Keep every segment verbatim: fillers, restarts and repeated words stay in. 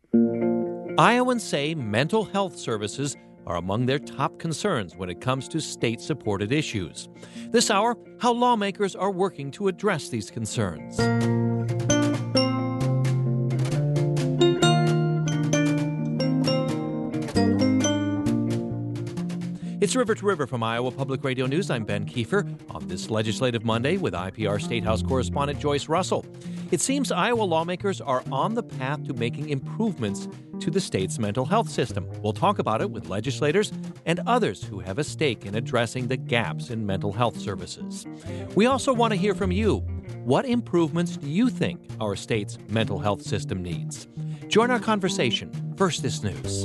Iowans say mental health services are among their top concerns when it comes to state-supported issues. This hour, how lawmakers are working to address these concerns. It's River to River from Iowa Public Radio News. I'm Ben Kiefer on this Legislative Monday with I P R State House correspondent Joyce Russell. It seems Iowa lawmakers are on the path to making improvements to the state's mental health system. We'll talk about it with legislators and others who have a stake in addressing the gaps in mental health services. We also want to hear from you. What improvements do you think our state's mental health system needs? Join our conversation. First, this news.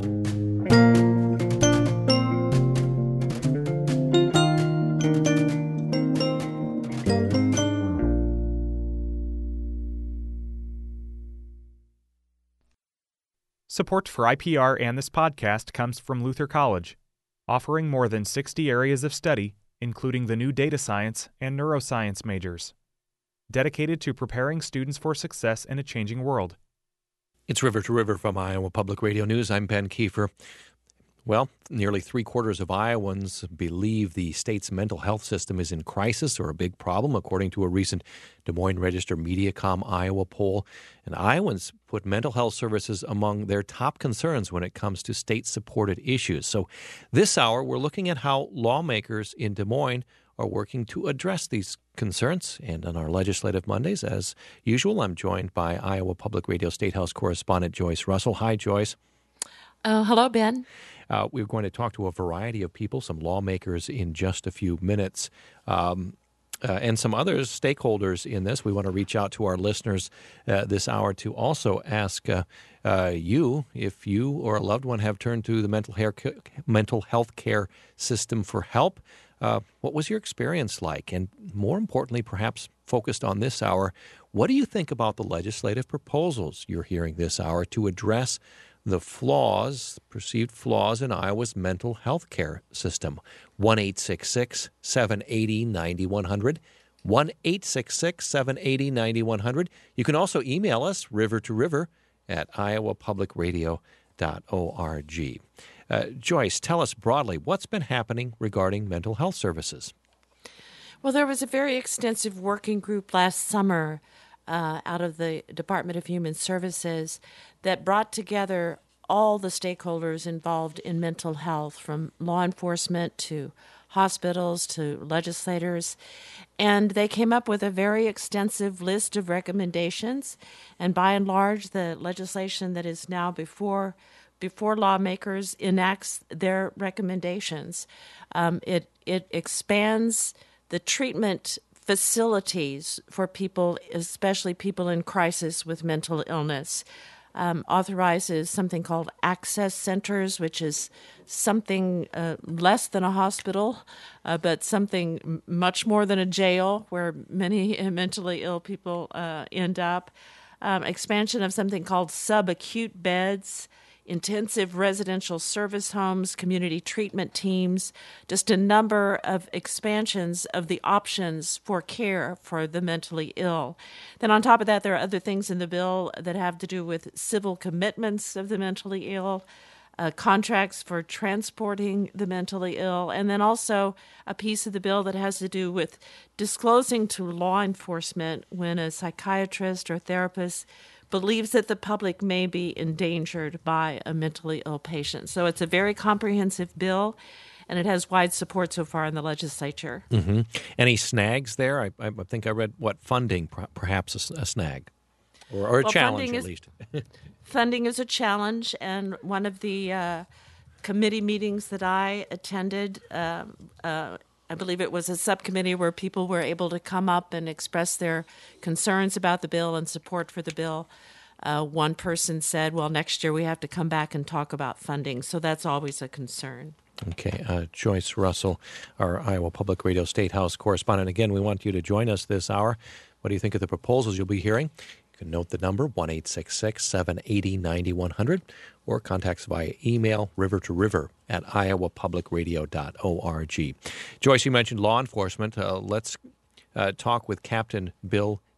Support for I P R and this podcast comes from Luther College, offering more than sixty areas of study, including the new data science and neuroscience majors, dedicated to preparing students for success in a changing world. It's River to River from Iowa Public Radio News. I'm Ben Kiefer. Well, nearly three quarters of Iowans believe the state's mental health system is in crisis or a big problem, according to a recent Des Moines Register Mediacom Iowa poll. And Iowans put mental health services among their top concerns when it comes to state-supported issues. So this hour, we're looking at how lawmakers in Des Moines are working to address these concerns. And on our Legislative Mondays, as usual, I'm joined by Iowa Public Radio State House correspondent Joyce Russell. Hi, Joyce. Uh, hello, Ben. Uh, we're going to talk to a variety of people, some lawmakers in just a few minutes, um, uh, and some other stakeholders in this. We want to reach out to our listeners uh, this hour to also ask uh, uh, you if you or a loved one have turned to the mental, hair, mental health care system for help. Uh, what was your experience like? And more importantly, perhaps focused on this hour, what do you think about the legislative proposals you're hearing this hour to address the flaws, perceived flaws in Iowa's mental health care system? one eight six six, seven eight zero, nine one zero zero. one eight six six, seven eight zero, nine one zero zero. You can also email us, river to river at iowa public radio dot org. Uh, Joyce, tell us broadly what's been happening regarding mental health services. Well, there was a very extensive working group last summer Uh, out of the Department of Human Services that brought together all the stakeholders involved in mental health, from law enforcement to hospitals to legislators. And they came up with a very extensive list of recommendations. And by and large, the legislation that is now before before lawmakers enacts their recommendations. Um, it it expands the treatment facilities for people, especially people in crisis with mental illness, um, authorizes something called access centers, which is something uh, less than a hospital, uh, but something m- much more than a jail where many mentally ill people uh, end up. Um, expansion of something called subacute beds, intensive residential service homes, community treatment teams, just a number of expansions of the options for care for the mentally ill. Then on top of that, there are other things in the bill that have to do with civil commitments of the mentally ill, uh, contracts for transporting the mentally ill, and then also a piece of the bill that has to do with disclosing to law enforcement when a psychiatrist or therapist believes that the public may be endangered by a mentally ill patient. So it's a very comprehensive bill, and it has wide support so far in the legislature. Mm-hmm. Any snags there? I, I think I read, what, funding, perhaps a, a snag, or, or a well, challenge at is, least. Funding is a challenge, and one of the uh, committee meetings that I attended, uh, uh, I believe it was a subcommittee where people were able to come up and express their concerns about the bill and support for the bill. Uh, one person said, well, next year we have to come back and talk about funding. So that's always a concern. Okay. Uh, Joyce Russell, our Iowa Public Radio State House correspondent. Again, we want you to join us this hour. What do you think of the proposals you'll be hearing? You can note the number, one eight six six, seven eight zero, nine one zero zero, or contact us via email, river to river at iowa public radio dot org. Joyce, you mentioned law enforcement. Uh, let's uh, talk with Captain Bill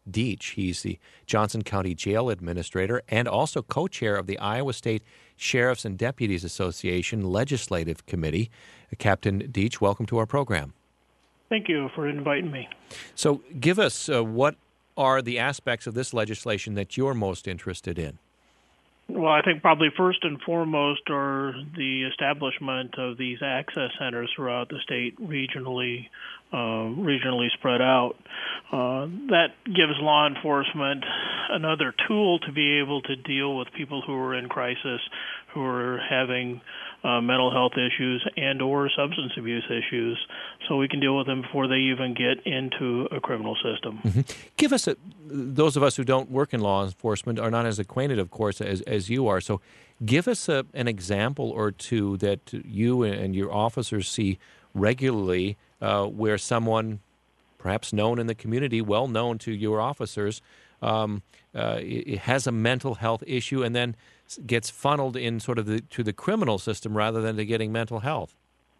Deach. He's the Johnson County Jail Administrator and also co-chair of the Iowa State Sheriffs and Deputies Association Legislative Committee. Uh, Captain Deach, welcome to our program. Thank you for inviting me. So give us uh, what are the aspects of this legislation that you're most interested in? Well, I think probably first and foremost are the establishment of these access centers throughout the state, regionally uh, regionally spread out. Uh, that gives law enforcement another tool to be able to deal with people who are in crisis, who are having uh, mental health issues and or substance abuse issues, so we can deal with them before they even get into a criminal system. Mm-hmm. Give us, a, those of us who don't work in law enforcement are not as acquainted, of course, as, as you are, so give us a, an example or two that you and your officers see regularly uh, where someone, perhaps known in the community, well known to your officers, um, uh, it has a mental health issue and then gets funneled in sort of the, to the criminal system rather than to getting mental health.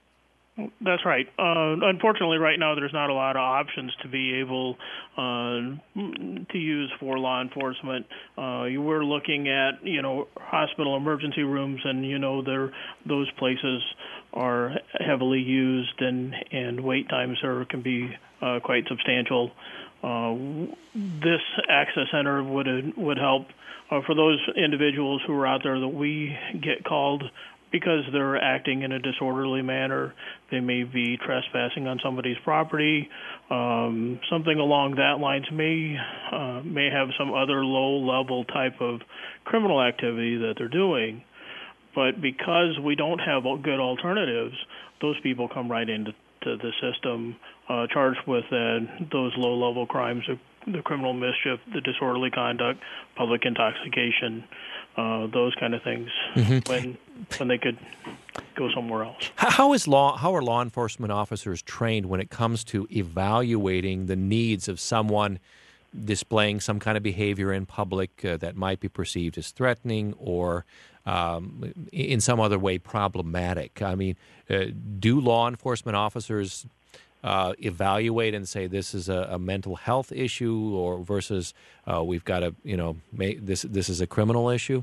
That's right. Uh, unfortunately, right now, there's not a lot of options to be able uh, to use for law enforcement. Uh, you were looking at, you know, hospital emergency rooms, and, you know, they're, those places are heavily used, and, and wait times are, can be uh, quite substantial. Uh, this access center would would help uh, for those individuals who are out there that we get called because they're acting in a disorderly manner. They may be trespassing on somebody's property. Um, something along that lines may uh, may have some other low-level type of criminal activity that they're doing. But because we don't have good alternatives, those people come right into to the system, uh, charged with uh, those low-level crimes, the criminal mischief, the disorderly conduct, public intoxication, uh, those kind of things, mm-hmm. when when they could go somewhere else. How is law? How are law enforcement officers trained when it comes to evaluating the needs of someone displaying some kind of behavior in public uh, that might be perceived as threatening or um, in some other way problematic? I mean, uh, do law enforcement officers uh, evaluate and say this is a, a mental health issue, or versus uh, we've got to, you know, make this this is a criminal issue?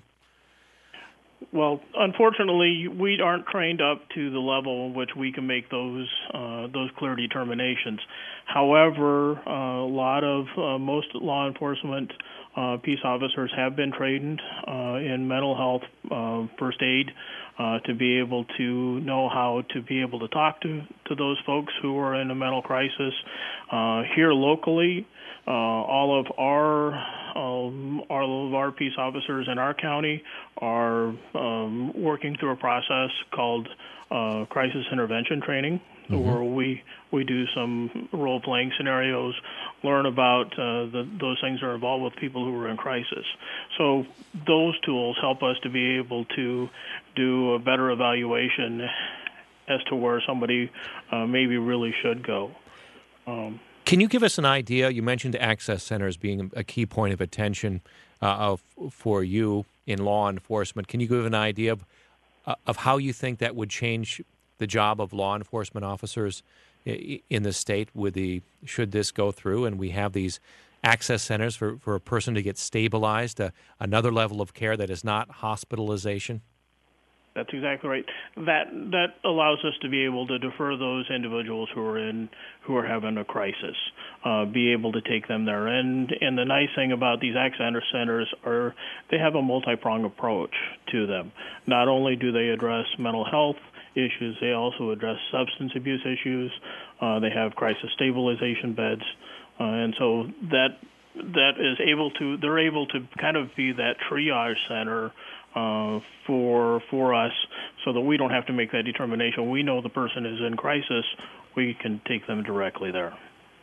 Well, unfortunately, we aren't trained up to the level in which we can make those uh, those clear determinations. However, uh, a lot of uh, most law enforcement uh, peace officers have been trained uh, in mental health uh, first aid uh, to be able to know how to be able to talk to, to those folks who are in a mental crisis. Uh, here locally, uh, all of our um, all of our peace officers in our county are um, working through a process called uh, crisis intervention training, mm-hmm. where we we do some role-playing scenarios, learn about uh, the, those things that are involved with people who are in crisis. So those tools help us to be able to do a better evaluation as to where somebody uh, maybe really should go. Um, Can you give us an idea? You mentioned access centers being a key point of attention uh, of, for you in law enforcement. Can you give an idea of, uh, of how you think that would change the job of law enforcement officers in the state with the, should this go through and we have these access centers for, for a person to get stabilized, uh, another level of care that is not hospitalization? That's exactly right. That that allows us to be able to defer those individuals who are in who are having a crisis, uh, be able to take them there. And and the nice thing about these access centers are they have a multi-pronged approach to them. Not only do they address mental health issues, they also address substance abuse issues. Uh, they have crisis stabilization beds, uh, and so that that is able to they're able to kind of be that triage center uh, for for us, so that we don't have to make that determination. We know the person is in crisis. We can take them directly there.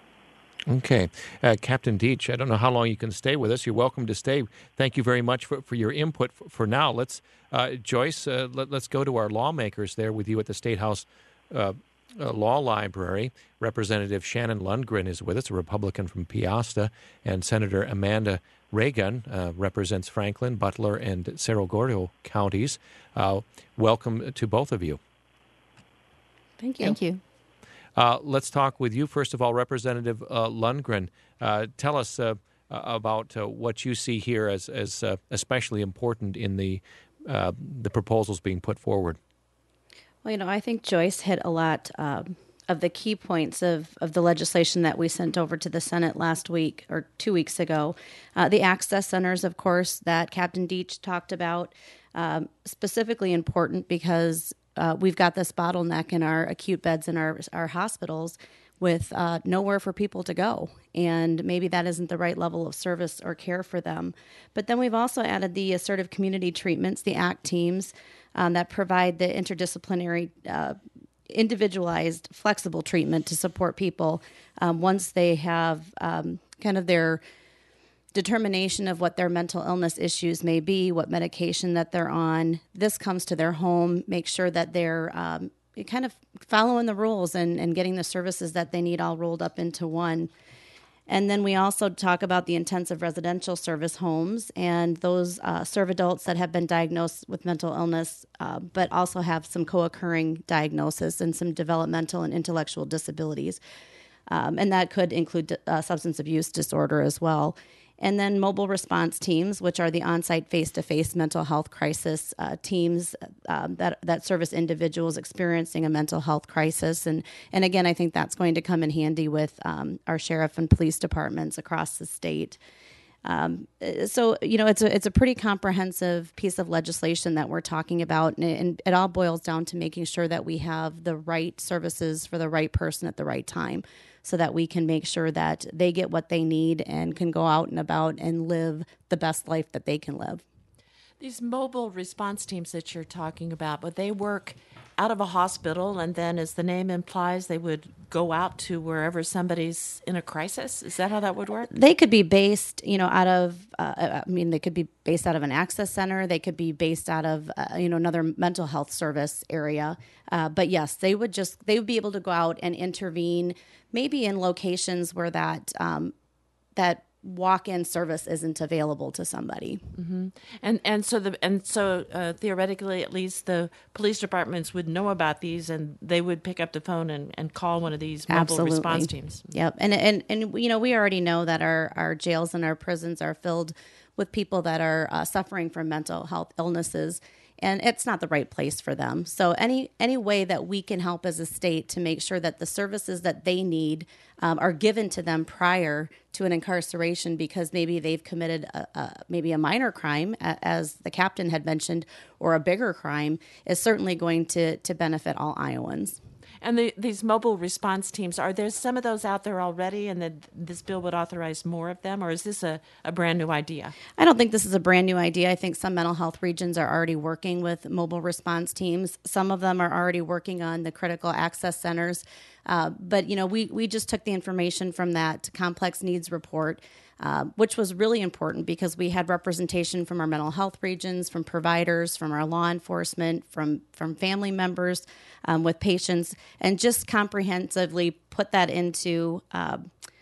Okay. Uh, Captain Deach, I don't know how long you can stay with us. You're welcome to stay. Thank you very much for, for your input. For, for now, let's, uh, Joyce, uh, let, let's go to our lawmakers there with you at the State House uh, uh, Law Library. Representative Shannon Lundgren is with us, a Republican from Peosta, and Senator Amanda Reagan uh, represents Franklin, Butler, and Cerro Gordo counties. Uh, welcome to both of you. Thank you. Thank you. Uh, let's talk with you, first of all, Representative uh, Lundgren. Uh, tell us, uh, uh, about uh, what you see here as as uh, especially important in the uh, the proposals being put forward. Well, you know, I think Joyce hit a lot um, of the key points of, of the legislation that we sent over to the Senate last week or two weeks ago. Uh, the access centers, of course, that Captain Deach talked about, um, specifically important because uh, we've got this bottleneck in our acute beds in our, our hospitals with uh, nowhere for people to go. And maybe that isn't the right level of service or care for them. But then we've also added the assertive community treatments, the A C T teams, um, that provide the interdisciplinary, uh, individualized, flexible treatment to support people um, once they have um, kind of their determination of what their mental illness issues may be, what medication that they're on. This comes to their home, make sure that they're um, kind of following the rules and, and getting the services that they need all rolled up into one. And then we also talk about the intensive residential service homes and those uh, serve adults that have been diagnosed with mental illness, uh, but also have some co-occurring diagnosis and some developmental and intellectual disabilities. Um, and that could include uh, substance abuse disorder as well. And then mobile response teams, which are the on-site face-to-face mental health crisis uh, teams um, that that service individuals experiencing a mental health crisis. And, and again, I think that's going to come in handy with um, our sheriff and police departments across the state. Um, so, you know, it's a, it's a pretty comprehensive piece of legislation that we're talking about, and it, and it all boils down to making sure that we have the right services for the right person at the right time, so that we can make sure that they get what they need and can go out and about and live the best life that they can live. These mobile response teams that you're talking about, but they work out of a hospital, and then, as the name implies, they would go out to wherever somebody's in a crisis? Is that how that would work? They could be based, you know, out of, uh, I mean, they could be based out of an access center. They could be based out of, uh, you know, another mental health service area. Uh, but yes, they would just, they would be able to go out and intervene maybe in locations where that, um, that walk-in service isn't available to somebody. Mm-hmm. And and so the and so uh, theoretically, at least the police departments would know about these, and they would pick up the phone and, and call one of these mobile Absolutely. Response teams. Yep. And and and you know, we already know that our our jails and our prisons are filled with people that are uh, suffering from mental health illnesses, and it's not the right place for them. So any any way that we can help as a state to make sure that the services that they need um, are given to them prior to an incarceration, because maybe they've committed a, a, maybe a minor crime, as the captain had mentioned, or a bigger crime, is certainly going to to benefit all Iowans. And the, these mobile response teams, are there some of those out there already, and that this bill would authorize more of them, or is this a, a brand new idea? I don't think this is a brand new idea. I think some mental health regions are already working with mobile response teams. Some of them are already working on the critical access centers. Uh, but, you know, we, we just took the information from that complex needs report, uh, which was really important because we had representation from our mental health regions, from providers, from our law enforcement, from, from family members um, with patients, and just comprehensively put that into uh,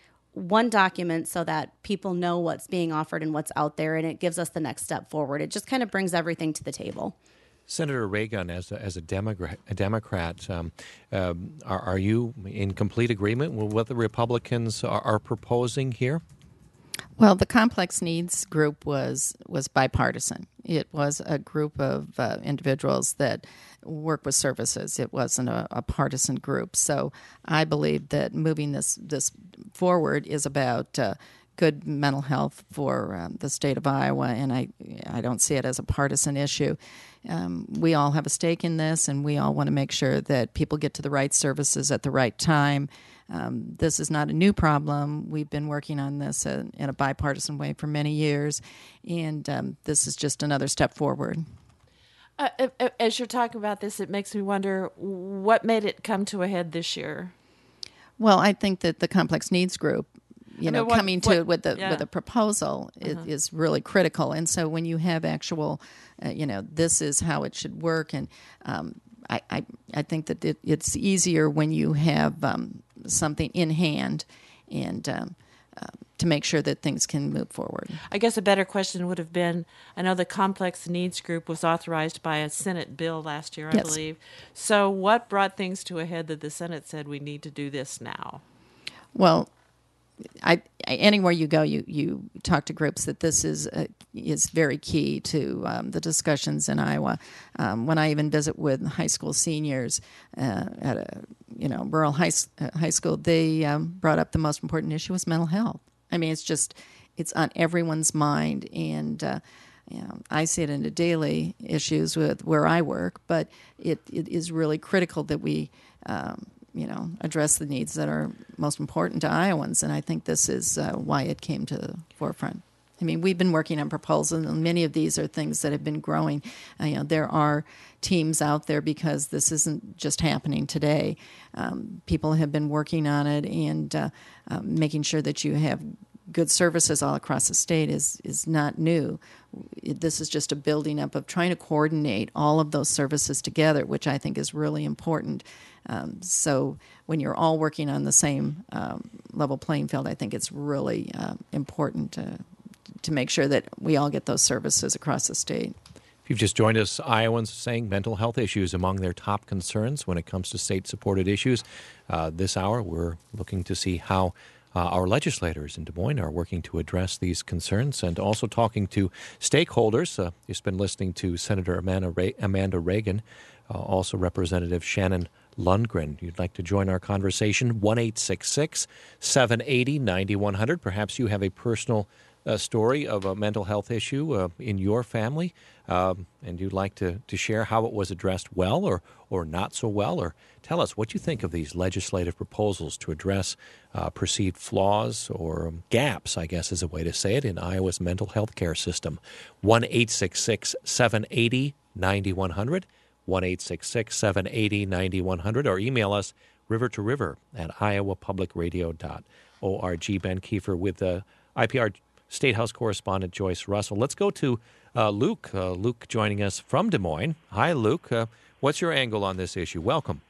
one document so that people know what's being offered and what's out there, and it gives us the next step forward. It just kind of brings everything to the table. Senator Reagan, as a, as a Democrat, a Democrat um, um, are, are you in complete agreement with what the Republicans are, are proposing here? Well, the Complex Needs Group was was bipartisan. It was a group of uh, individuals that work with services. It wasn't a, a partisan group. So I believe that moving this this forward is about uh, good mental health for um, the state of Iowa, and I I don't see it as a partisan issue. Um, we all have a stake in this, and we all want to make sure that people get to the right services at the right time. Um, this is not a new problem. We've been working on this uh, in a bipartisan way for many years, and um, this is just another step forward. Uh, as you're talking about this, it makes me wonder what made it come to a head this year. Well, I think that the Complex Needs Group, you I know, mean, what, coming to what, it with the yeah. with a proposal uh-huh. is, is really critical. And so when you have actual, uh, you know, this is how it should work, and um, I, I I think that it, it's easier when you have um, something in hand, and um, uh, to make sure that things can move forward. I guess a better question would have been, I know the Complex Needs Group was authorized by a Senate bill last year, I yes. believe. So what brought things to a head that the Senate said we need to do this now? Well, I anywhere you go, you, you talk to groups that this is uh, is very key to um, the discussions in Iowa. Um, when I even visit with high school seniors uh, at a you know rural high uh, high school, they um, brought up the most important issue was mental health. I mean, it's just it's on everyone's mind, and uh, you know, I see it in the daily issues with where I work, but it, it is really critical that we. Um, you know, address the needs that are most important to Iowans, and I think this is uh, why it came to the forefront. I mean, we've been working on proposals, and many of these are things that have been growing. Uh, you know, there are teams out there because this isn't just happening today. Um, people have been working on it, and uh, uh, making sure that you have good services all across the state is is not new. It, this is just a building up of trying to coordinate all of those services together, which I think is really important. Um, so when you're all working on the same um, level playing field, I think it's really uh, important to, to make sure that we all get those services across the state. If you've just joined us, Iowans saying mental health issues among their top concerns when it comes to state-supported issues. Uh, this hour, we're looking to see how Uh, our legislators in Des Moines are working to address these concerns, and also talking to stakeholders. Uh, you've been listening to Senator Amanda, Re- Amanda Reagan, uh, also Representative Shannon Lundgren. You'd like to join our conversation, one eight six six, seven eight zero, nine one zero zero. Perhaps you have a personal uh, story of a mental health issue uh, in your family, um, and you'd like to, to share how it was addressed well or, or not so well, or tell us what you think of these legislative proposals to address uh, perceived flaws or um, gaps, I guess is a way to say it, in Iowa's mental health care system. one eight six six, seven eight zero, nine one zero zero, one eight six six, seven eight zero, nine one zero zero, or email us river to river at iowa public radio dot org. Ben Kiefer with the I P R State House correspondent Joyce Russell. Let's go to uh, Luke. Uh, Luke joining us from Des Moines. Hi, Luke. Uh, what's your angle on this issue? Welcome.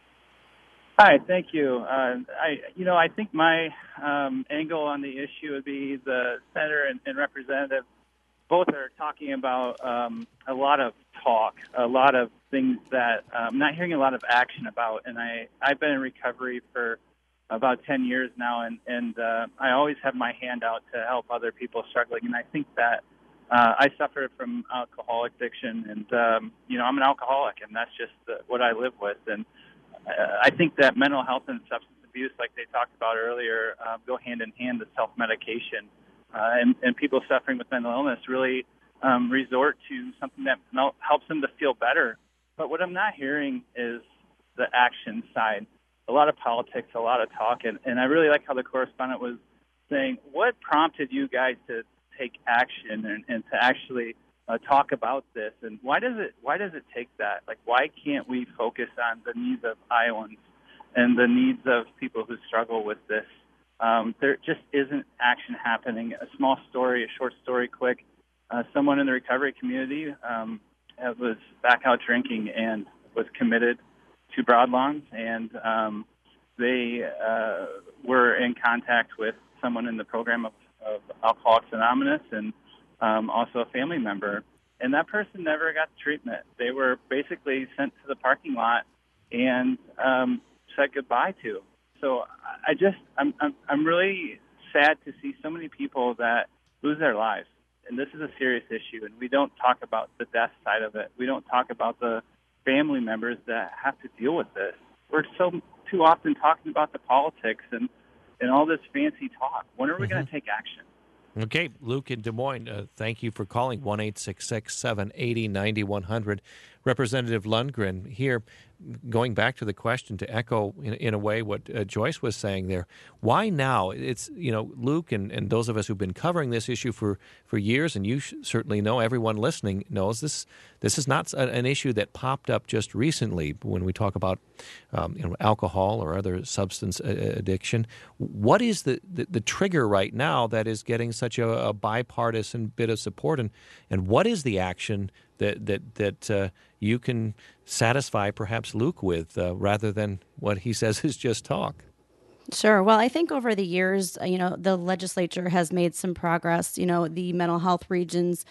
Hi, thank you. Uh, I, you know, I think my um, angle on the issue would be the senator and, and representative both are talking about um, a lot of talk, a lot of things that I'm not hearing a lot of action about. And I, I've been in recovery for about ten years now, and, and uh, I always have my hand out to help other people struggling. And I think that uh, I suffered from alcohol addiction, and, um, you know, I'm an alcoholic, and that's just uh, what I live with. And uh, I think that mental health and substance abuse, like they talked about earlier, uh, go hand in hand with self-medication. Uh, and, and people suffering with mental illness really um, resort to something that helps them to feel better. But what I'm not hearing is the action side. A lot of politics, a lot of talk, and, and I really like how the correspondent was saying, what prompted you guys to take action and, and to actually uh, talk about this? And why does it why does it take that? Like, why can't we focus on the needs of Iowans and the needs of people who struggle with this? Um, there just isn't action happening. A small story, a short story, quick. Uh, someone in the recovery community um, was back out drinking and was committed to Broadlawns, and um, they uh, were in contact with someone in the program of, of Alcoholics Anonymous and um, also a family member. And that person never got treatment. They were basically sent to the parking lot and um, said goodbye to. So I just, I'm, I'm, I'm really sad to see so many people that lose their lives. And this is a serious issue, and we don't talk about the death side of it. We don't talk about the family members that have to deal with this. We're so too often talking about the politics and, and all this fancy talk. When are we mm-hmm. going to take action? Okay, Luke in Des Moines, uh, thank you for calling one eight six six, seven eight zero, nine one zero zero. Representative Lundgren here, going back to the question to echo in, in a way what uh, Joyce was saying there. Why now? It's, you know, Luke and, and those of us who've been covering this issue for, for years, and you sh- certainly know, everyone listening knows this. This is not a, an issue that popped up just recently when we talk about um, you know, alcohol or other substance addiction. What is the, the, the trigger right now that is getting such a, a bipartisan bit of support, and, and what is the action that that that uh, you can satisfy perhaps Luke with, uh, rather than what he says is just talk? Sure. Well, I think over the years, you know, the legislature has made some progress. You know, the mental health regions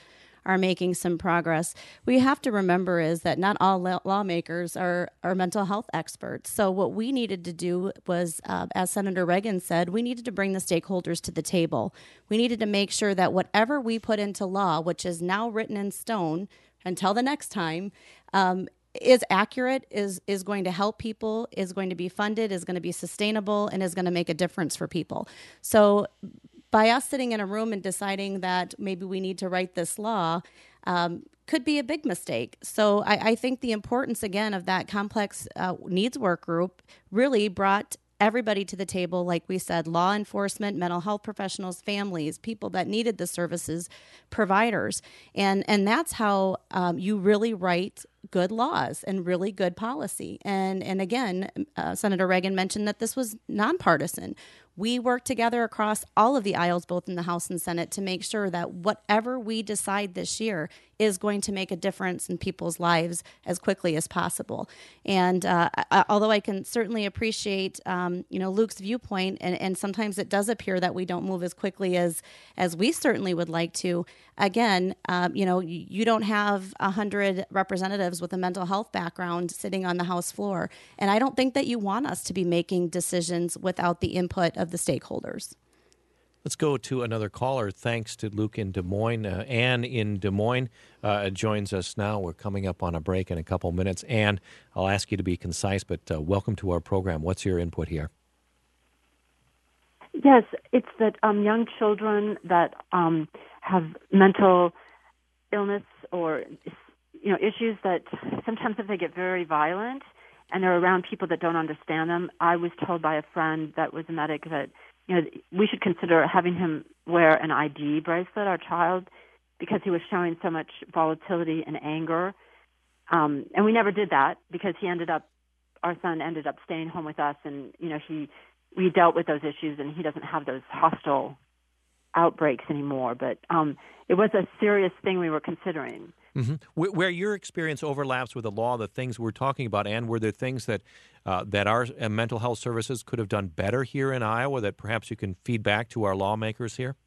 are making some progress. What you have to remember is that not all law- lawmakers are, are mental health experts. So what we needed to do was, uh, as Senator Reagan said, we needed to bring the stakeholders to the table. We needed to make sure that whatever we put into law, which is now written in stone until the next time, um, is accurate, is is going to help people, is going to be funded, is going to be sustainable, and is going to make a difference for people. So by us sitting in a room and deciding that maybe we need to write this law um, could be a big mistake. So I, I think the importance, again, of that complex uh, needs work group really brought everybody to the table, like we said, law enforcement, mental health professionals, families, people that needed the services, providers. And and that's how um, you really write good laws and really good policy. And and again, uh, Senator Reagan mentioned that this was nonpartisan. We worked together across all of the aisles, both in the House and Senate, to make sure that whatever we decide this year is going to make a difference in people's lives as quickly as possible. And uh, I, although I can certainly appreciate, um, you know, Luke's viewpoint, and, and sometimes it does appear that we don't move as quickly as as we certainly would like to. Again, um, you know, you, you don't have a hundred representatives with a mental health background sitting on the House floor, and I don't think that you want us to be making decisions without the input of the stakeholders. Let's go to another caller. Thanks to Luke in Des Moines. Uh, Anne in Des Moines uh, joins us now. We're coming up on a break in a couple minutes. Anne, I'll ask you to be concise, but uh, welcome to our program. What's your input here? Yes, it's that um, young children that um, have mental illness or you know issues that sometimes if they get very violent and they're around people that don't understand them. I was told by a friend that was a medic that you know we should consider having him wear an I D bracelet, our child, because he was showing so much volatility and anger. Um, and we never did that because he ended up, our son ended up staying home with us, and you know he. We dealt with those issues, and he doesn't have those hostile outbreaks anymore. But um, it was a serious thing we were considering. Mm-hmm. Where your experience overlaps with the law, the things we're talking about, Anne, were there things that uh, that our uh, mental health services could have done better here in Iowa that perhaps you can feed back to our lawmakers here?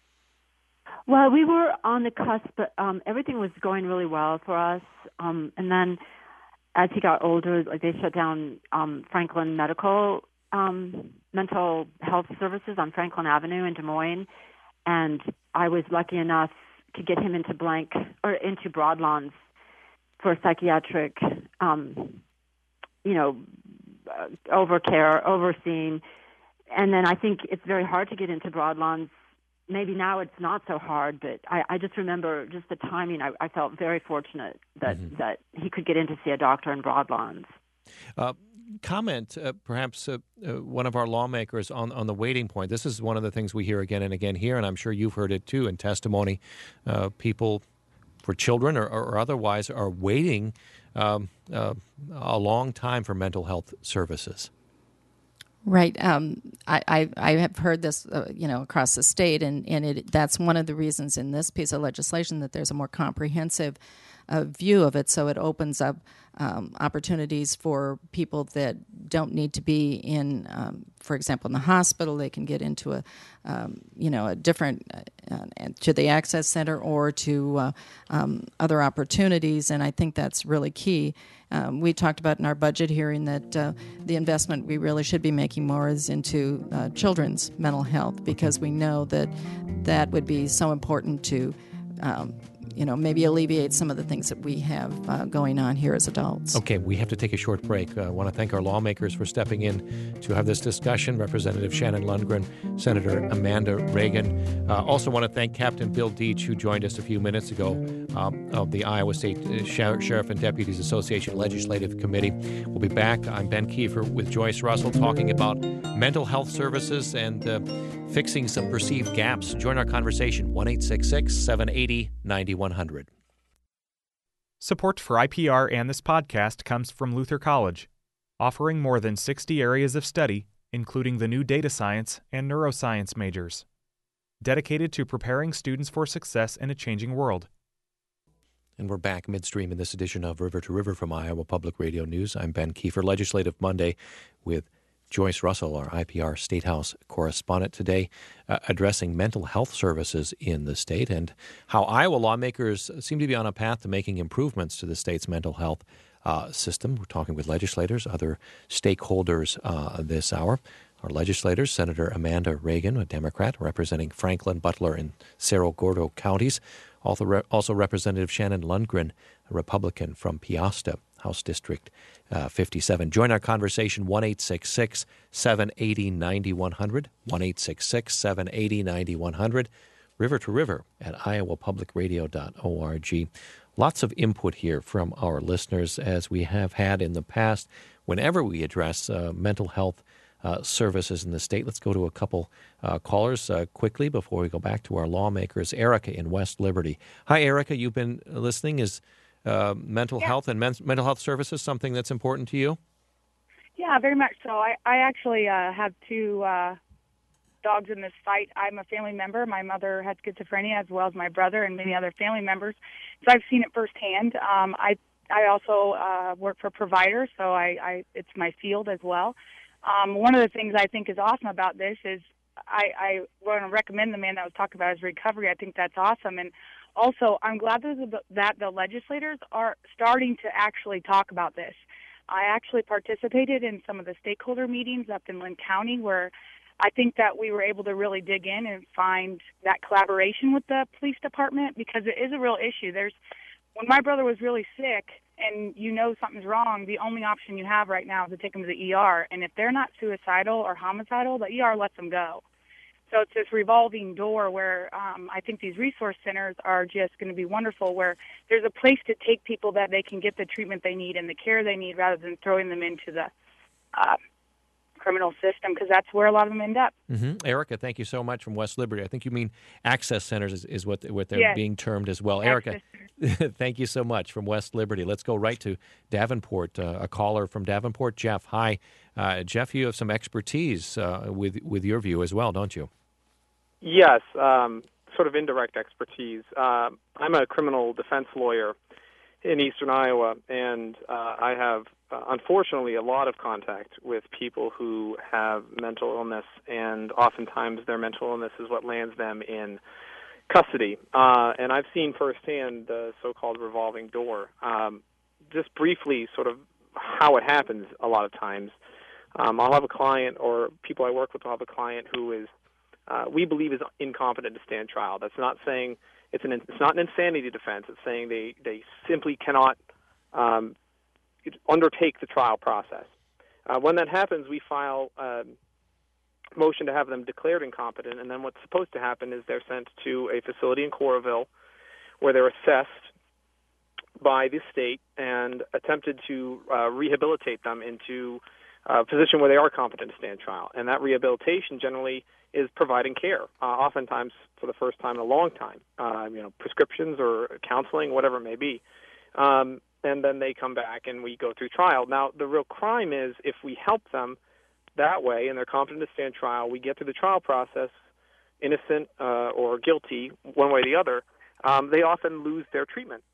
Well, we were on the cusp, but um, everything was going really well for us. Um, and then as he got older, like they shut down um, Franklin Medical Um, mental health services on Franklin Avenue in Des Moines, and I was lucky enough to get him into blank or into Broadlawns for psychiatric, um, you know, uh, overcare, overseeing. And then I think it's very hard to get into Broadlawns. Maybe now it's not so hard, but I, I just remember just the timing. I, I felt very fortunate that mm-hmm. that he could get in to see a doctor in Broadlawns. Uh, Comment, uh, perhaps uh, uh, one of our lawmakers on, on the waiting point. This is one of the things we hear again and again here, and I'm sure you've heard it too in testimony. Uh, people, for children or, or otherwise, are waiting um, uh, a long time for mental health services. Right. Um, I, I, I have heard this, uh, you know, across the state, and, and it, that's one of the reasons in this piece of legislation that there's a more comprehensive uh, view of it, so it opens up um, opportunities for people that don't need to be in, um, for example, in the hospital. They can get into a, um, you know, a different, uh, to the Access Center or to uh, um, other opportunities, and I think that's really key. Um, we talked about in our budget hearing that uh, the investment we really should be making more is into uh, children's mental health, because we know that that would be so important to um, you know, maybe alleviate some of the things that we have uh, going on here as adults. Okay, we have to take a short break. Uh, I want to thank our lawmakers for stepping in to have this discussion. Representative Shannon Lundgren, Senator Amanda Reagan. Uh, also want to thank Captain Bill Deach, who joined us a few minutes ago, um, of the Iowa State uh, Sheriff and Deputies Association Legislative Committee. We'll be back. I'm Ben Kiefer with Joyce Russell talking about mental health services and uh, fixing some perceived gaps. Join our conversation, one eight six six, seven eight zero, nine one hundred. Support for I P R and this podcast comes from Luther College, offering more than sixty areas of study, including the new data science and neuroscience majors, dedicated to preparing students for success in a changing world. And we're back midstream in this edition of River to River from Iowa Public Radio News. I'm Ben Kiefer. Legislative Monday with Joyce Russell, our I P R State House correspondent today, uh, addressing mental health services in the state and how Iowa lawmakers seem to be on a path to making improvements to the state's mental health uh, system. We're talking with legislators, other stakeholders uh, this hour. Our legislators, Senator Amanda Reagan, a Democrat, representing Franklin, Butler, and Cerro Gordo counties. Also, re- also Representative Shannon Lundgren, a Republican from Piasta, House District uh, fifty-seven. Join our conversation, one eight six six, seven eight zero, nine one zero zero, one eight six six, seven eight zero, nine one zero zero, river to river at iowa public radio dot org. Lots of input here from our listeners, as we have had in the past whenever we address uh, mental health Uh, services in the state. Let's go to a couple uh, callers uh, quickly before we go back to our lawmakers. Erica in West Liberty. Hi, Erica. You've been listening. Is uh, mental yeah. health and men- mental health services something that's important to you? Yeah, very much so. I, I actually uh, have two uh, dogs in this fight. I'm a family member. My mother had schizophrenia, as well as my brother and many other family members. So I've seen it firsthand. Um, I I also uh, work for providers, so I, I it's my field as well. Um, one of the things I think is awesome about this is I, I want to recommend the man that was talking about his recovery. I think that's awesome. And also, I'm glad that the, that the legislators are starting to actually talk about this. I actually participated in some of the stakeholder meetings up in Lynn County where I think that we were able to really dig in and find that collaboration with the police department, because it is a real issue. There's when my brother was really sick, and you know something's wrong, the only option you have right now is to take them to the E R. And if they're not suicidal or homicidal, the E R lets them go. So it's this revolving door where um, I think these resource centers are just going to be wonderful, where there's a place to take people that they can get the treatment they need and the care they need rather than throwing them into the uh, criminal system, because that's where a lot of them end up. Mm-hmm. Erica, thank you so much from West Liberty. I think you mean access centers is, is what, what they're yes. being termed as well. Access. Erica, thank you so much from West Liberty. Let's go right to Davenport, uh, a caller from Davenport. Jeff, hi. Uh, Jeff, you have some expertise uh, with, with your view as well, don't you? Yes, um, sort of indirect expertise. Uh, I'm a criminal defense lawyer in eastern Iowa, and uh, I have, uh, unfortunately, a lot of contact with people who have mental illness, and oftentimes their mental illness is what lands them in custody. Uh, and I've seen firsthand the so-called revolving door. Um, just briefly, sort of how it happens a lot of times. Um, I'll have a client, or people I work with will have a client who is, uh, we believe is incompetent to stand trial. That's not saying it's an it's not an insanity defense. It's saying they, they simply cannot um, undertake the trial process. Uh, when that happens, we file a motion to have them declared incompetent, and then what's supposed to happen is they're sent to a facility in Coralville where they're assessed by the state and attempted to uh, rehabilitate them into a position where they are competent to stand trial. And that rehabilitation generally is providing care, uh, oftentimes for the first time in a long time, uh, you know, prescriptions or counseling, whatever it may be. Um, and then they come back and we go through trial. Now, the real crime is if we help them that way and they're competent to stand trial, we get through the trial process, innocent uh, or guilty, one way or the other, um, they often lose their treatment.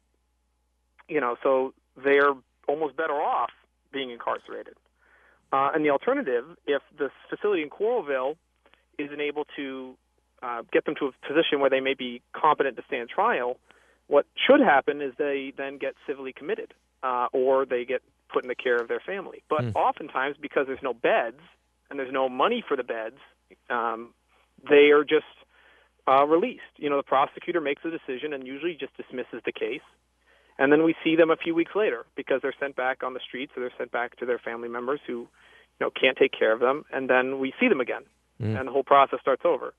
You know, so they're almost better off being incarcerated. Uh, and the alternative, if the facility in Coralville isn't able to uh, get them to a position where they may be competent to stand trial, what should happen is they then get civilly committed uh, or they get put in the care of their family. But mm. oftentimes, because there's no beds and there's no money for the beds, um, they are just uh, released. You know, the prosecutor makes a decision and usually just dismisses the case. And then we see them a few weeks later because they're sent back on the streets or they're sent back to their family members who, you know, can't take care of them. And then we see them again. Mm. And the whole process starts over.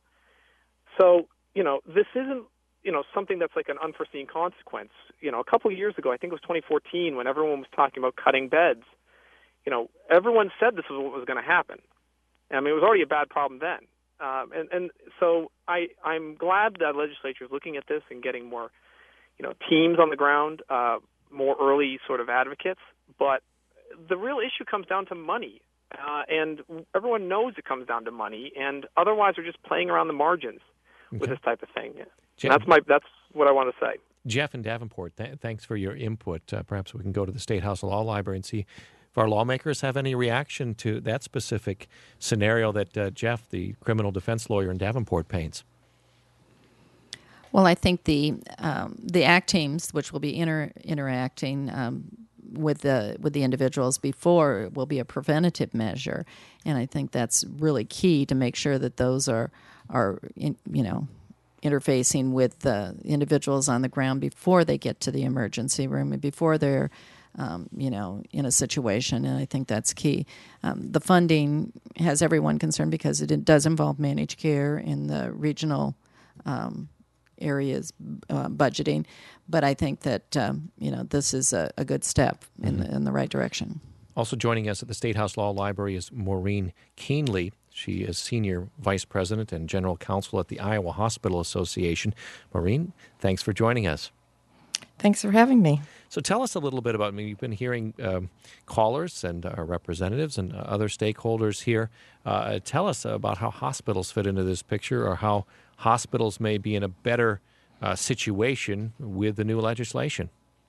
So, you know, this isn't, you know, something that's like an unforeseen consequence. You know, a couple of years ago, I think it was twenty fourteen, when everyone was talking about cutting beds, you know, everyone said this was what was going to happen. I mean, it was already a bad problem then. Um, and, and so I, I'm glad that the legislature is looking at this and getting more, you know, teams on the ground, uh, more early sort of advocates. But the real issue comes down to money. Uh, and everyone knows it comes down to money, and otherwise we're just playing around the margins okay. with this type of thing. Yeah. Jeff, that's my that's what I want to say. Jeff in Davenport, th- thanks for your input. Uh, perhaps we can go to the State House Law Library and see if our lawmakers have any reaction to that specific scenario that uh, Jeff, the criminal defense lawyer in Davenport, paints. Well, I think the um, the A C T teams, which will be inter- interacting um, with the with the individuals before, will be a preventative measure, and I think that's really key to make sure that those are are in, you know interfacing with the individuals on the ground before they get to the emergency room and before they're um, you know in a situation, and I think that's key. Um, the funding has everyone concerned because it, it does involve managed care in the regional Um, areas uh, budgeting, but I think that um, you know this is a, a good step in the, in the right direction. Also joining us at the State House Law Library is Maureen Keenley. She is Senior Vice President and General Counsel at the Iowa Hospital Association. Maureen, thanks for joining us. Thanks for having me. So tell us a little bit about, I mean, you've been hearing um, callers and uh, representatives and uh, other stakeholders here. Uh, tell us about how hospitals fit into this picture, or how hospitals may be in a better uh, situation with the new legislation.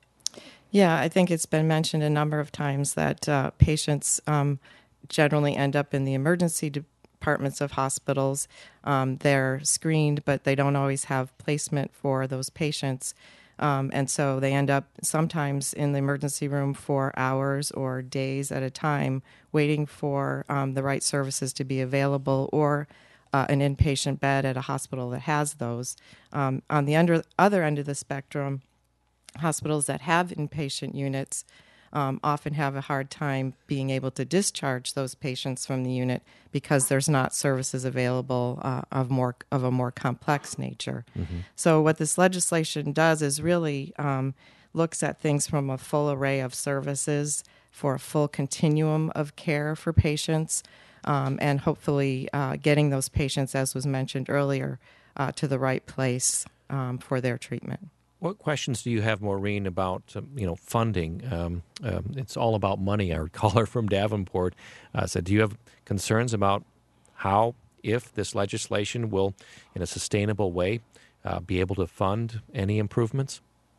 Yeah, I think it's been mentioned a number of times that uh, patients um, generally end up in the emergency departments of hospitals. Um, they're screened, but they don't always have placement for those patients. Um, and so they end up sometimes in the emergency room for hours or days at a time, waiting for um, the right services to be available, or uh, an inpatient bed at a hospital that has those. Um, on the under, other end of the spectrum, hospitals that have inpatient units um, often have a hard time being able to discharge those patients from the unit because there's not services available uh, of more of a more complex nature. Mm-hmm. So what this legislation does is really um, looks at things from a full array of services for a full continuum of care for patients, um, and hopefully uh, getting those patients, as was mentioned earlier, uh, to the right place um, for their treatment. What questions do you have, Maureen, about um, you know funding? Um, um, it's all about money. Our caller from Davenport uh, said, do you have concerns about how, if this legislation will, in a sustainable way, uh, be able to fund any improvements?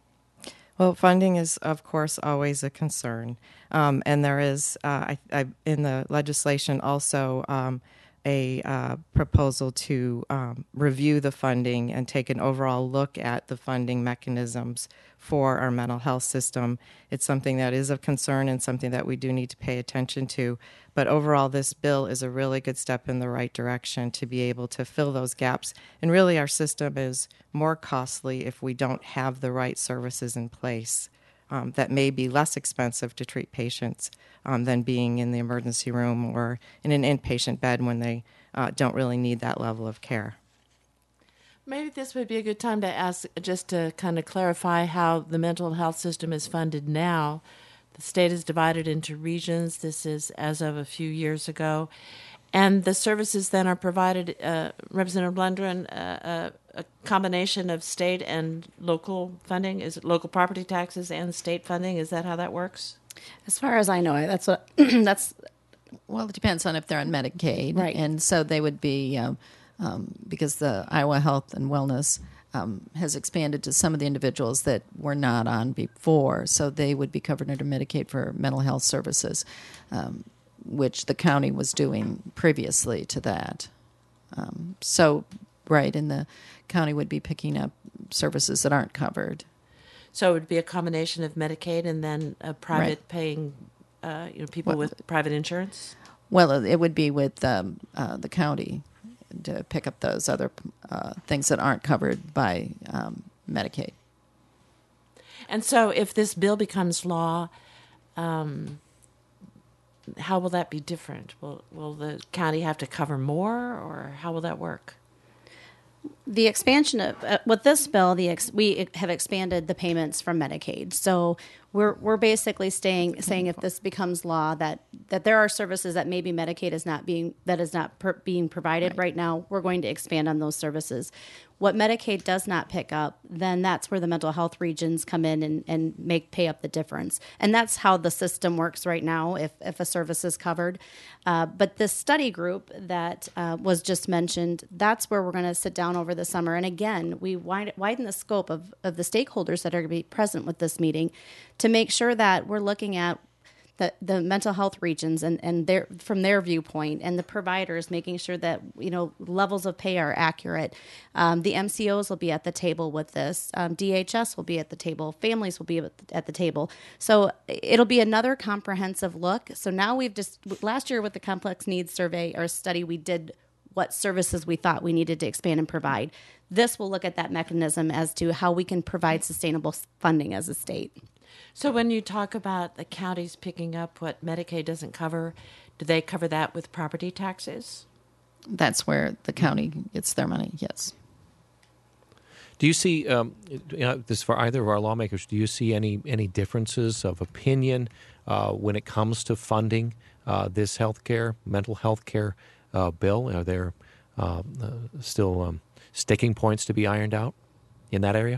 Well, funding is, of course, always a concern. Um, and there is, uh, I, I, in the legislation also, um, a uh, proposal to um, review the funding and take an overall look at the funding mechanisms for our mental health system. It's something that is of concern and something that we do need to pay attention to. But overall, this bill is a really good step in the right direction to be able to fill those gaps. And really, our system is more costly if we don't have the right services in place. Um, that may be less expensive to treat patients um, than being in the emergency room or in an inpatient bed when they uh, don't really need that level of care. Maybe this would be a good time to ask, just to kind of clarify how the mental health system is funded now. The state is divided into regions. This is as of a few years ago. And the services then are provided, uh, Representative Lundgren, uh, a, a combination of state and local funding? Is it local property taxes and state funding? Is that how that works? As far as I know, that's what that's. Well, it depends on if they're on Medicaid, right? And so they would be um, um, because the Iowa Health and Wellness um, has expanded to some of the individuals that were not on before, so they would be covered under Medicaid for mental health services. Um, which the county was doing previously to that. Um, so, right, and the county would be picking up services that aren't covered. So it would be a combination of Medicaid and then a private right. paying, uh, you know, people well, with private insurance? Well, it would be with um, uh, the county to pick up those other uh, things that aren't covered by um, Medicaid. And so if this bill becomes law, um, how will that be different? Will will the county have to cover more, or how will that work? The expansion of uh, with this bill, the ex, we have expanded the payments from Medicaid. So we're we're basically staying saying if this becomes law that, that there are services that maybe Medicaid is not being that is not per, being provided right. right now. We're going to expand on those services. What Medicaid does not pick up, then that's where the mental health regions come in and, and make pay up the difference. And that's how the system works right now if, if a service is covered. Uh, but this study group that uh, was just mentioned, that's where we're going to sit down over the summer. And again, we widen the scope of, of the stakeholders that are going to be present with this meeting to make sure that we're looking at the, the mental health regions and, and their from their viewpoint, and the providers making sure that, you know, levels of pay are accurate. Um, the M C Os will be at the table with this. Um, D H S will be at the table. Families will be at the table. So it'll be another comprehensive look. So now we've just, last year with the complex needs survey or study, we did what services we thought we needed to expand and provide. This will look at that mechanism as to how we can provide sustainable funding as a state. So when you talk about the counties picking up what Medicaid doesn't cover, do they cover that with property taxes? That's where the county gets their money, yes. Do you see, um, you know, this for either of our lawmakers, do you see any, any differences of opinion uh, when it comes to funding uh, this health care, mental health care uh, bill? Are there uh, uh, still um, sticking points to be ironed out in that area?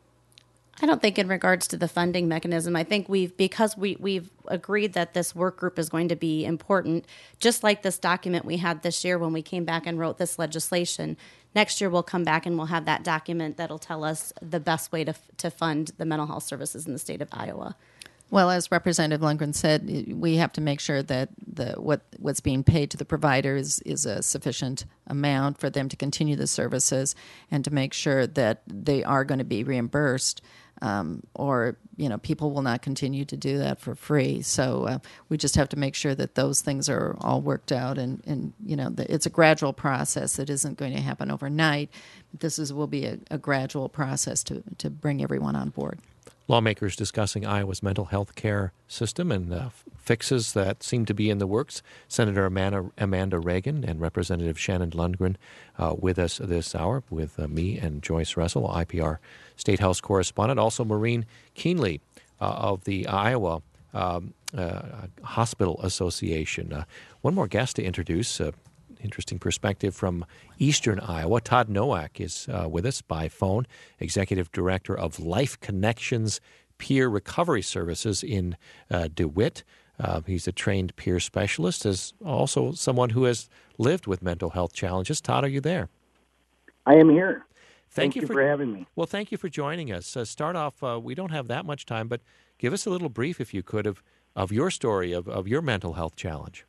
I don't think in regards to the funding mechanism, I think we've, because we, we've agreed that this work group is going to be important, just like this document we had this year when we came back and wrote this legislation. Next year we'll come back and we'll have that document that'll tell us the best way to to fund the mental health services in the state of Iowa. Well, as Representative Lundgren said, we have to make sure that the what what's being paid to the providers is a sufficient amount for them to continue the services, and to make sure that they are going to be reimbursed, um, or you know people will not continue to do that for free. So uh, we just have to make sure that those things are all worked out, and, and you know the, it's a gradual process. It isn't going to happen overnight. This is will be a, a gradual process to to bring everyone on board. Lawmakers discussing Iowa's mental health care system and uh, fixes that seem to be in the works. Senator Amanda, Amanda Reagan and Representative Shannon Lundgren uh, with us this hour, with uh, me and Joyce Russell, I P R State House correspondent. Also Maureen Keenley uh, of the Iowa um, uh, Hospital Association. Uh, one more guest to introduce. Uh, Interesting perspective from Eastern Iowa. Todd Nowak is uh, with us by phone, Executive Director of Life Connections Peer Recovery Services in uh, DeWitt. Uh, he's a trained peer specialist, as also someone who has lived with mental health challenges. Todd, are you there? I am here. Thank, Thank you, you for, for having me. Well, thank you for joining us. Uh, start off, uh, we don't have that much time, but give us a little brief, if you could, of, of your story, of, of your mental health challenge.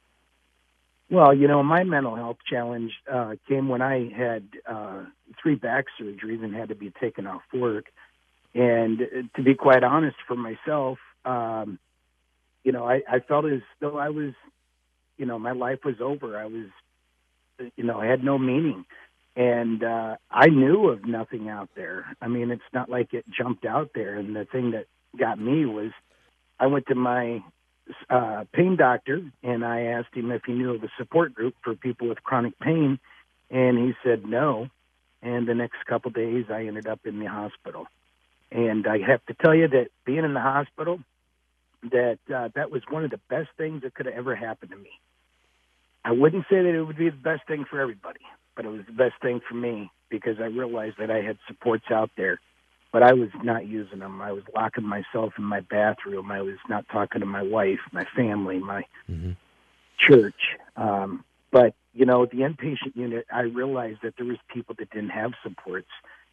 Well, you know, my mental health challenge uh, came when I had uh, three back surgeries and had to be taken off work. And to be quite honest, for myself, um, you know, I, I felt as though I was, you know, my life was over. I was, you know, I had no meaning. And uh, I knew of nothing out there. I mean, it's not like it jumped out there. And the thing that got me was I went to my Uh, pain doctor, and I asked him if he knew of a support group for people with chronic pain, and he said no. And the next couple days, I ended up in the hospital. And I have to tell you that being in the hospital, that uh, that was one of the best things that could have ever happened to me. I wouldn't say that it would be the best thing for everybody, but it was the best thing for me because I realized that I had supports out there. But I was not using them. I was locking myself in my bathroom. I was not talking to my wife, my family, my mm-hmm. church. Um, but, you know, the inpatient unit, I realized that there was people that didn't have supports.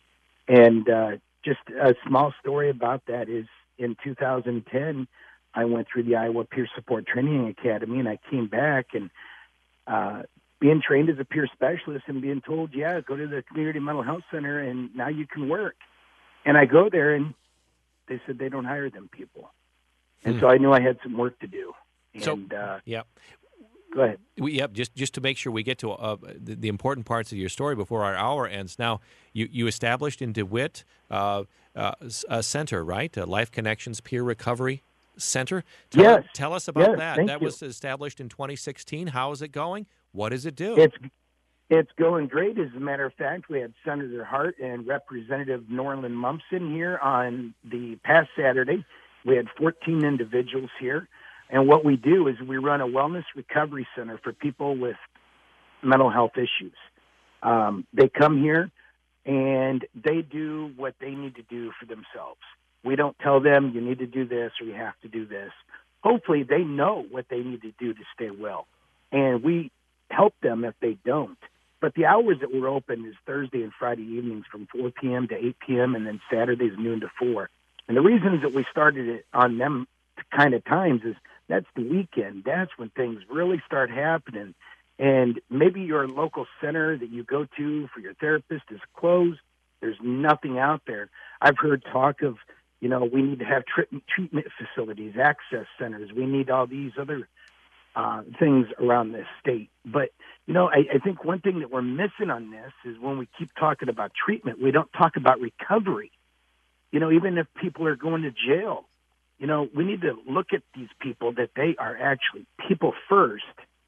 And uh, just a small story about that is in two thousand ten, I went through the Iowa Peer Support Training Academy, and I came back and uh, being trained as a peer specialist and being told, yeah, go to the community mental health center and now you can work. And I go there, and they said they don't hire them people. And hmm. so I knew I had some work to do. And, so, uh, yeah. Go ahead. We, yep, just just to make sure we get to uh, the, the important parts of your story before our hour ends. Now, you, you established in DeWitt uh, uh, a center, right? A Life Connections Peer Recovery Center. Tell, yes. Tell us about yes, that. Thank That you. was established in twenty sixteen. How is it going? What does it do? It's It's going great. As a matter of fact, we had Senator Hart and Representative Norland Mumpson here on the past Saturday. We had fourteen individuals here. And what we do is we run a wellness recovery center for people with mental health issues. Um, they come here, and they do what they need to do for themselves. We don't tell them you need to do this or you have to do this. Hopefully they know what they need to do to stay well. And we help them if they don't. But the hours that we're open is Thursday and Friday evenings from four p.m. to eight p.m. and then Saturdays noon to four. And the reasons that we started it on them kind of times is that's the weekend. That's when things really start happening. And maybe your local center that you go to for your therapist is closed. There's nothing out there. I've heard talk of, you know, we need to have treatment treatment facilities, access centers. We need all these other uh, things around this state. But, you know, I, I think one thing that we're missing on this is when we keep talking about treatment, we don't talk about recovery. You know, even if people are going to jail, you know, we need to look at these people that they are actually people first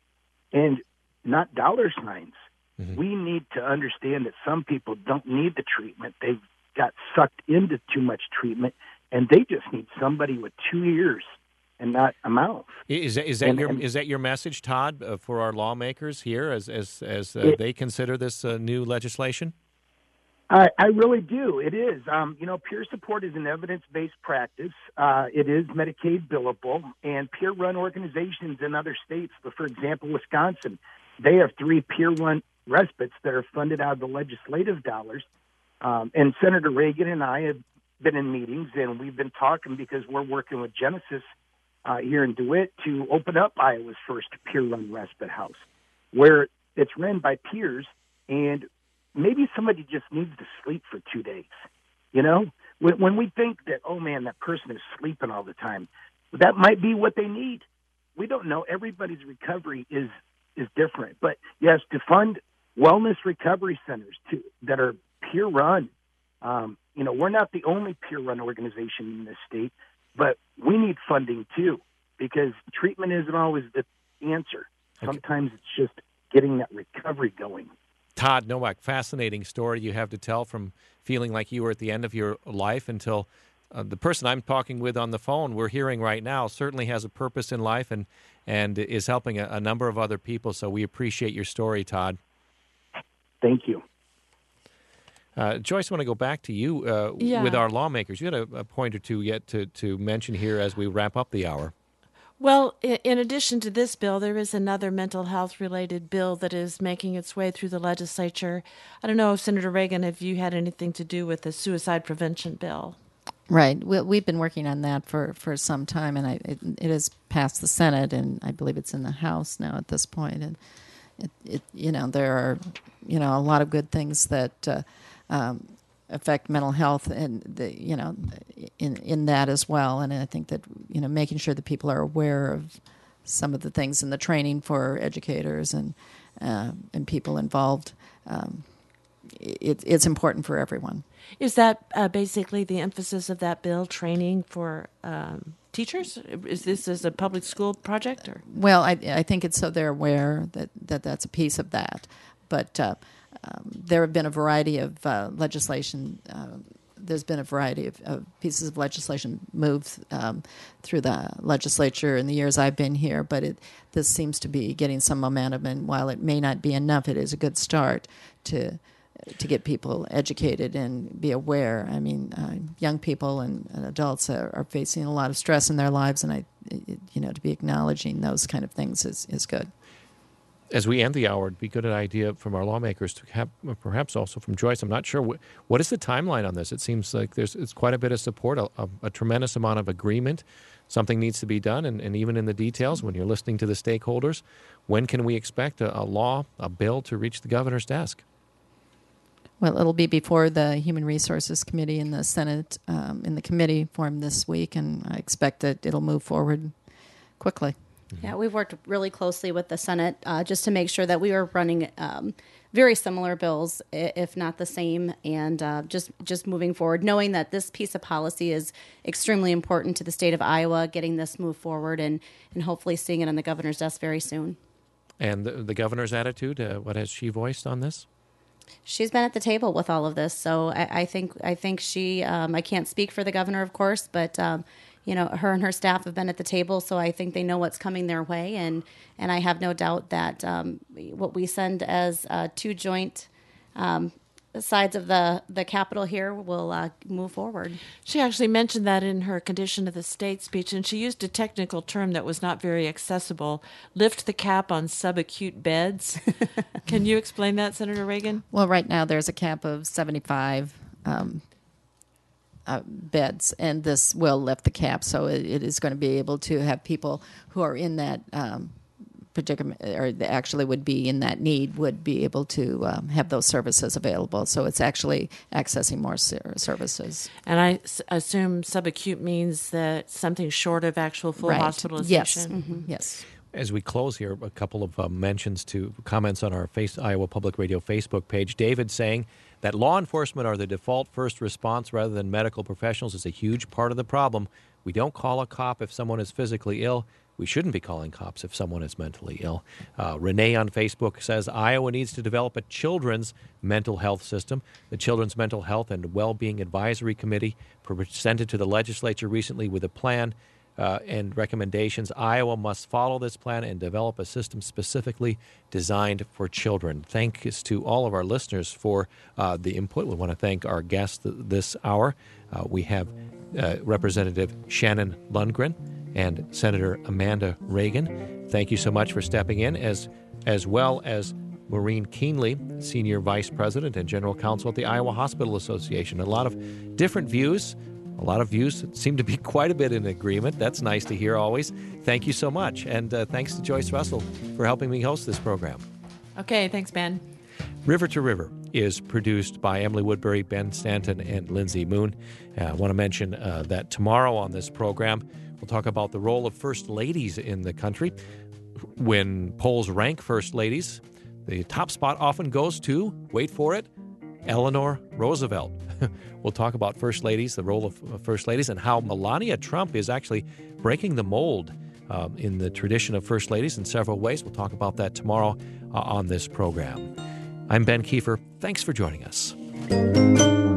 and not dollar signs. Mm-hmm. We need to understand that some people don't need the treatment. They've got sucked into too much treatment, and they just need somebody with two ears and not a mouth. Is that, is that and, your and, is that your message, Todd, uh, for our lawmakers here as as as uh, it, they consider this uh, new legislation? I, I really do. It is. Um, you know, peer support is an evidence-based practice. Uh, it is Medicaid billable, and peer-run organizations in other states, for example, Wisconsin, they have three peer-run respites that are funded out of the legislative dollars. Um, and Senator Reagan and I have been in meetings, and we've been talking because we're working with Genesis uh, here in DeWitt to open up Iowa's first peer-run respite house, where it's run by peers, and maybe somebody just needs to sleep for two days. You know, when, when we think that, oh, man, that person is sleeping all the time, that might be what they need. We don't know. Everybody's recovery is is different. But, yes, to fund wellness recovery centers to, that are peer-run. Um, you know, we're not the only peer-run organization in this state, but we need funding too, because treatment isn't always the answer. Sometimes it's just getting that recovery going. Todd Nowak, fascinating story you have to tell from feeling like you were at the end of your life until uh, the person I'm talking with on the phone we're hearing right now certainly has a purpose in life and, and is helping a, a number of other people. So we appreciate your story, Todd. Thank you. Uh, Joyce, I want to go back to you uh, yeah. with our lawmakers. You had a, a point or two yet to, to mention here as we wrap up the hour. Well, in addition to this bill, there is another mental health-related bill that is making its way through the legislature. I don't know, Senator Reagan, have you had anything to do with the suicide prevention bill? Right. We, we've been working on that for, for some time, and I, it, it has passed the Senate, and I believe it's in the House now at this point. And it, it you know, there are, you know, a lot of good things that uh, um, affect mental health, and the, you know, in in that as well. And I think that, you know, making sure that people are aware of some of the things in the training for educators and uh, and people involved, um, it, it's important for everyone. Is that uh, basically the emphasis of that bill, training for um, teachers? Is this as a public school project? Or? Well, I, I think it's so they're aware that, that that's a piece of that. But uh, um, there have been a variety of uh, legislation. Uh, there's been a variety of, of pieces of legislation moved um, through the legislature in the years I've been here. But it, this seems to be getting some momentum. And while it may not be enough, it is a good start to to get people educated and be aware. I mean, uh, young people and, and adults are, are facing a lot of stress in their lives, and I, it, you know, to be acknowledging those kind of things is, is good. As we end the hour, it'd be a good idea from our lawmakers to have, perhaps also from Joyce. I'm not sure what, what is the timeline on this. It seems like there's it's quite a bit of support, a, a, a tremendous amount of agreement. Something needs to be done, and, and even in the details, when you're listening to the stakeholders, when can we expect a, a law, a bill to reach the governor's desk? Well, it'll be before the Human Resources Committee in the Senate, um, in the committee formed this week, and I expect that it'll move forward quickly. Yeah, we've worked really closely with the Senate uh, just to make sure that we were running um, very similar bills, if not the same, and uh, just just moving forward, knowing that this piece of policy is extremely important to the state of Iowa, getting this moved forward, and, and hopefully seeing it on the governor's desk very soon. And the, the governor's attitude, uh, what has she voiced on this? She's been at the table with all of this, so I, I think I think she. Um, I can't speak for the governor, of course, but um, you know, her and her staff have been at the table, so I think they know what's coming their way, and and I have no doubt that um, what we send as uh, two joint um, sides of the the Capitol here will uh, move forward. She actually mentioned that in her condition of the state speech, and she used a technical term that was not very accessible: lift the cap on subacute beds. Can you explain that, Senator Reagan? Well, right now there's a cap of seventy-five um, uh, beds, and this will lift the cap, so it, it is going to be able to have people who are in that um, particular, or actually would be in that need, would be able to um, have those services available. So it's actually accessing more ser- services. And I s- assume subacute means that something short of actual full Right. hospitalization? Yes. Mm-hmm. Yes. As we close here, a couple of uh, mentions to comments on our face, Iowa Public Radio Facebook page. David saying that law enforcement are the default first response rather than medical professionals is a huge part of the problem. We don't call a cop if someone is physically ill. We shouldn't be calling cops if someone is mentally ill. Uh, Renee on Facebook says Iowa needs to develop a children's mental health system. The Children's Mental Health and Well-Being Advisory Committee presented to the legislature recently with a plan Uh, and recommendations. Iowa must follow this plan and develop a system specifically designed for children. Thanks to all of our listeners for uh, the input. We want to thank our guests th- this hour. Uh, we have uh, Representative Shannon Lundgren and Senator Amanda Reagan. Thank you so much for stepping in, as as well as Maureen Keenley, Senior Vice President and General Counsel at the Iowa Hospital Association. A lot of different views. A lot of views that seem to be quite a bit in agreement. That's nice to hear always. Thank you so much. And uh, thanks to Joyce Russell for helping me host this program. Okay, thanks, Ben. River to River is produced by Emily Woodbury, Ben Stanton, and Lindsay Moon. Uh, I want to mention uh, that tomorrow on this program, we'll talk about the role of first ladies in the country. When polls rank first ladies, the top spot often goes to, wait for it, Eleanor Roosevelt. We'll talk about first ladies, the role of first ladies, and how Melania Trump is actually breaking the mold um, in the tradition of first ladies in several ways. We'll talk about that tomorrow uh, on this program. I'm Ben Kiefer. Thanks for joining us.